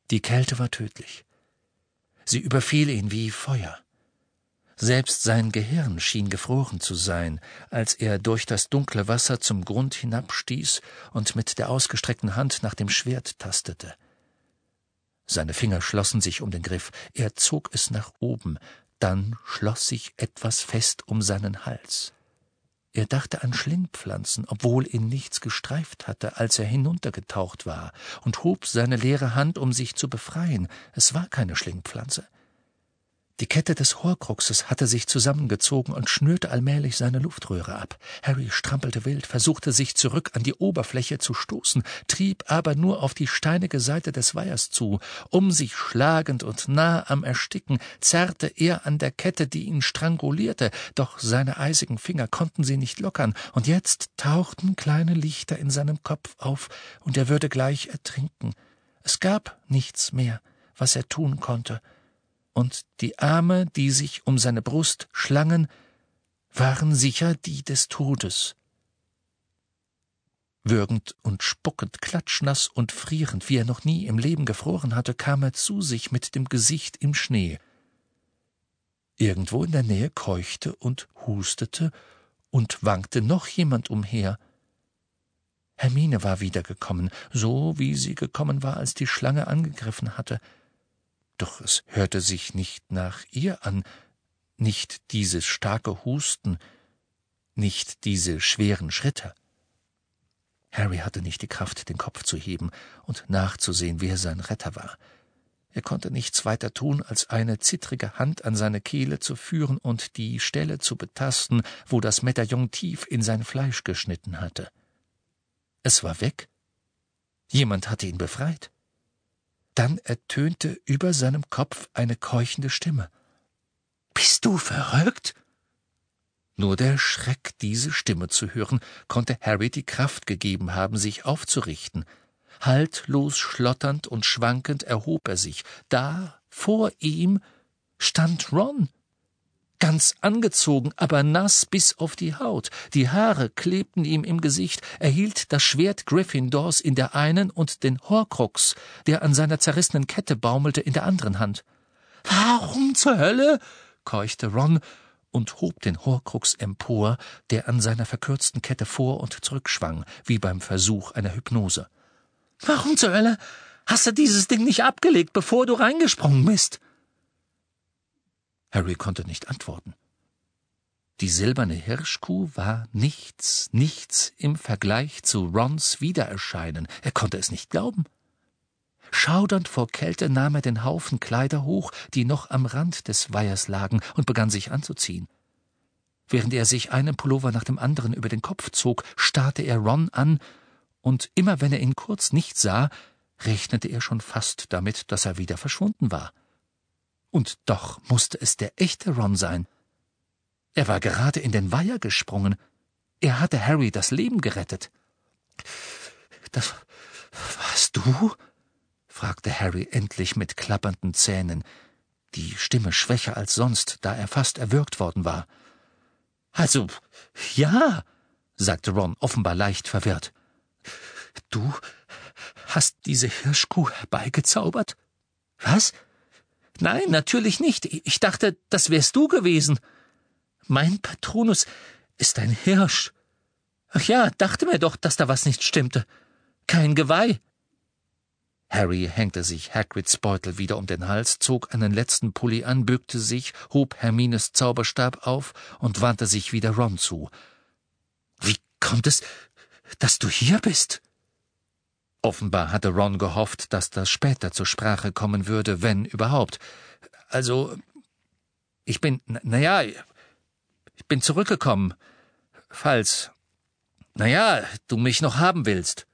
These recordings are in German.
Die Kälte war tödlich. Sie überfiel ihn wie Feuer. Selbst sein Gehirn schien gefroren zu sein, als er durch das dunkle Wasser zum Grund hinabstieß und mit der ausgestreckten Hand nach dem Schwert tastete. Seine Finger schlossen sich um den Griff, er zog es nach oben, dann schloss sich etwas fest um seinen Hals. Er dachte an Schlingpflanzen, obwohl ihn nichts gestreift hatte, als er hinuntergetaucht war, und hob seine leere Hand, um sich zu befreien. Es war keine Schlingpflanze. Die Kette des Horcruxes hatte sich zusammengezogen und schnürte allmählich seine Luftröhre ab. Harry strampelte wild, versuchte sich zurück an die Oberfläche zu stoßen, trieb aber nur auf die steinige Seite des Weihers zu. Um sich schlagend und nah am Ersticken zerrte er an der Kette, die ihn strangulierte, doch seine eisigen Finger konnten sie nicht lockern, und jetzt tauchten kleine Lichter in seinem Kopf auf, und er würde gleich ertrinken. Es gab nichts mehr, was er tun konnte, und die Arme, die sich um seine Brust schlangen, waren sicher die des Todes. Würgend und spuckend, klatschnass und frierend, wie er noch nie im Leben gefroren hatte, kam er zu sich mit dem Gesicht im Schnee. Irgendwo in der Nähe keuchte und hustete und wankte noch jemand umher. Hermine war wiedergekommen, so wie sie gekommen war, als die Schlange angegriffen hatte. Doch es hörte sich nicht nach ihr an, nicht dieses starke Husten, nicht diese schweren Schritte. Harry hatte nicht die Kraft, den Kopf zu heben und nachzusehen, wer sein Retter war. Er konnte nichts weiter tun, als eine zittrige Hand an seine Kehle zu führen und die Stelle zu betasten, wo das Medaillon tief in sein Fleisch geschnitten hatte. Es war weg. Jemand hatte ihn befreit. Dann ertönte über seinem Kopf eine keuchende Stimme. »Bist du verrückt?« Nur der Schreck, diese Stimme zu hören, konnte Harry die Kraft gegeben haben, sich aufzurichten. Haltlos schlotternd und schwankend erhob er sich. Da, vor ihm, stand Ron. Ganz angezogen, aber nass bis auf die Haut. Die Haare klebten ihm im Gesicht. Er hielt das Schwert Gryffindors in der einen und den Horcrux, der an seiner zerrissenen Kette baumelte, in der anderen Hand. »Warum zur Hölle?« keuchte Ron und hob den Horcrux empor, der an seiner verkürzten Kette vor- und zurückschwang, wie beim Versuch einer Hypnose. »Warum zur Hölle hast du dieses Ding nicht abgelegt, bevor du reingesprungen bist?« Harry konnte nicht antworten. Die silberne Hirschkuh war nichts im Vergleich zu Rons Wiedererscheinen. Er konnte es nicht glauben. Schaudernd vor Kälte nahm er den Haufen Kleider hoch, die noch am Rand des Weihers lagen, und begann sich anzuziehen. Während er sich einen Pullover nach dem anderen über den Kopf zog, starrte er Ron an, und immer wenn er ihn kurz nicht sah, rechnete er schon fast damit, dass er wieder verschwunden war. Und doch musste es der echte Ron sein. Er war gerade in den Weiher gesprungen. Er hatte Harry das Leben gerettet. »Das warst du?« fragte Harry endlich mit klappernden Zähnen, die Stimme schwächer als sonst, da er fast erwürgt worden war. »Also, ja«, sagte Ron, offenbar leicht verwirrt. »Du hast diese Hirschkuh herbeigezaubert?« »Was? Nein, natürlich nicht. Ich dachte, das wärst du gewesen. Mein Patronus ist ein Hirsch. Ach ja, dachte mir doch, dass da was nicht stimmte. Kein Geweih.« Harry hängte sich Hagrids Beutel wieder um den Hals, zog einen letzten Pulli an, bückte sich, hob Hermines Zauberstab auf und wandte sich wieder Ron zu. »Wie kommt es, dass du hier bist?« Offenbar hatte Ron gehofft, dass das später zur Sprache kommen würde, wenn überhaupt. »Also, ich bin zurückgekommen, falls, du mich noch haben willst.«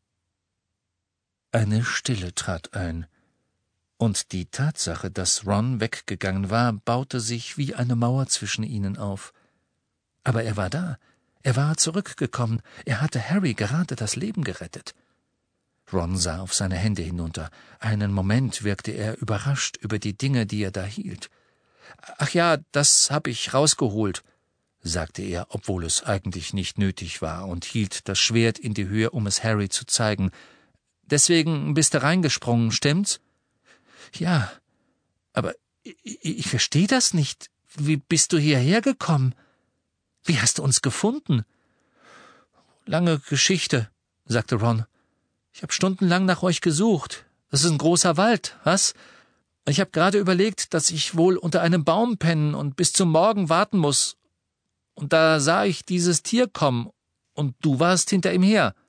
Eine Stille trat ein, und die Tatsache, dass Ron weggegangen war, baute sich wie eine Mauer zwischen ihnen auf. Aber er war da, er war zurückgekommen, er hatte Harry gerade das Leben gerettet. Ron sah auf seine Hände hinunter. Einen Moment wirkte er überrascht über die Dinge, die er da hielt. »Ach ja, das hab ich rausgeholt«, sagte er, obwohl es eigentlich nicht nötig war, und hielt das Schwert in die Höhe, um es Harry zu zeigen. »Deswegen bist du reingesprungen, stimmt's?« »Ja, aber ich verstehe das nicht. Wie bist du hierher gekommen? Wie hast du uns gefunden?« »Lange Geschichte«, sagte Ron. »Ich habe stundenlang nach euch gesucht. Das ist ein großer Wald, was? Ich habe gerade überlegt, dass ich wohl unter einem Baum pennen und bis zum Morgen warten muss. Und da sah ich dieses Tier kommen, und du warst hinter ihm her.«